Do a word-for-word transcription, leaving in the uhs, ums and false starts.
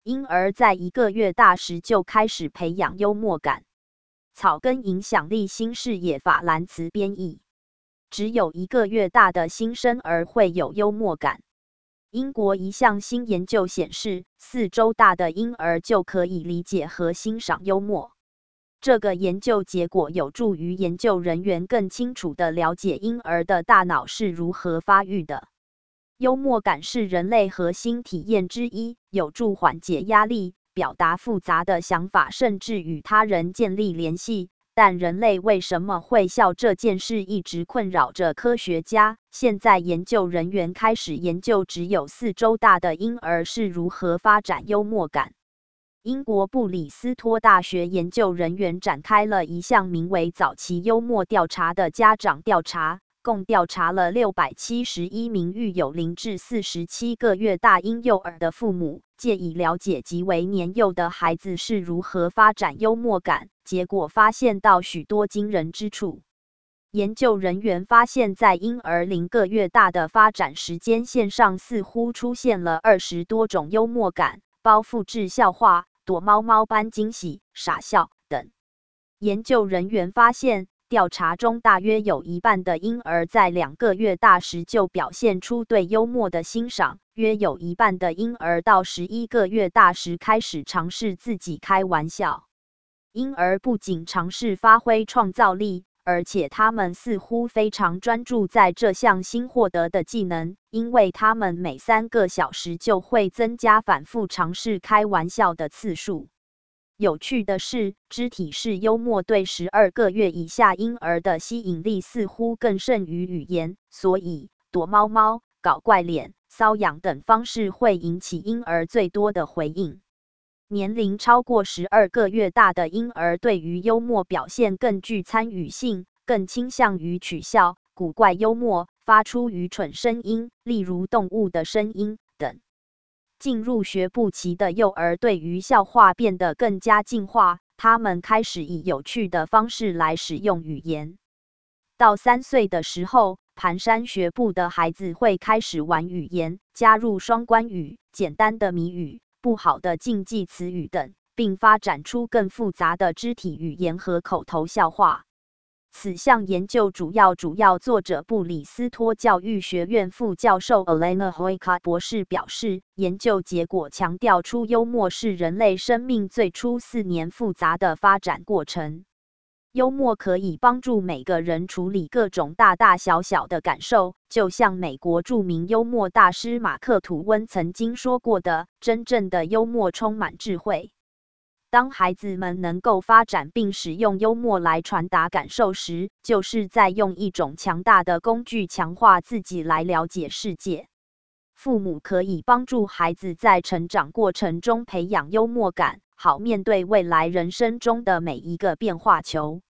婴儿在一个月大时就开始培养幽默感。草根影响力新视野法兰茨编译。只有一个月大的新生儿会有幽默感。英国一项新研究显示，四周大的婴儿就可以理解和欣赏幽默。这个研究结果有助于研究人员更清楚地了解婴儿的大脑是如何发育的。幽默感是人类核心体验之一，有助缓解压力，表达复杂的想法，甚至与他人建立联系。但人类为什么会笑这件事一直困扰着科学家。现在研究人员开始研究只有四周大的婴儿是如何发展幽默感。英国布里斯托大学研究人员展开了一项名为早期幽默调查的家长调查，共调查了六百七十一名育有零至四十七个月大婴幼儿的父母，借以了解极为年幼的孩子是如何发展幽默感。结果发现到许多惊人之处。研究人员发现，在婴儿零个月大的发展时间线上，似乎出现了二十多种幽默感，包复制笑话、躲猫猫般惊喜、傻笑等。研究人员发现，调查中大约有一半的婴儿在两个月大时就表现出对幽默的欣赏，约有一半的婴儿到十一个月大时开始尝试自己开玩笑。婴儿不仅尝试发挥创造力，而且他们似乎非常专注在这项新获得的技能，因为他们每三个小时就会增加反复尝试开玩笑的次数。有趣的是，肢体式幽默对十二个月以下婴儿的吸引力似乎更胜于语言，所以躲猫猫、搞怪脸、搔痒等方式会引起婴儿最多的回应。年龄超过十二个月大的婴儿对于幽默表现更具参与性，更倾向于取笑、古怪幽默、发出愚蠢声音，例如动物的声音等。进入学步期的幼儿对于笑话变得更加进化，他们开始以有趣的方式来使用语言。到三岁的时候，蹒跚学步的孩子会开始玩语言，加入双关语、简单的谜语、不好的禁忌词语等，并发展出更复杂的肢体语言和口头笑话。此项研究主要主要作者布里斯托教育学院副教授 Elena Hoycott 博士表示，研究结果强调出幽默是人类生命最初四年复杂的发展过程。幽默可以帮助每个人处理各种大大小小的感受，就像美国著名幽默大师马克·吐温曾经说过的，真正的幽默充满智慧。当孩子们能够发展并使用幽默来传达感受时，就是在用一种强大的工具强化自己来了解世界。父母可以帮助孩子在成长过程中培养幽默感，好面对未来人生中的每一个变化球。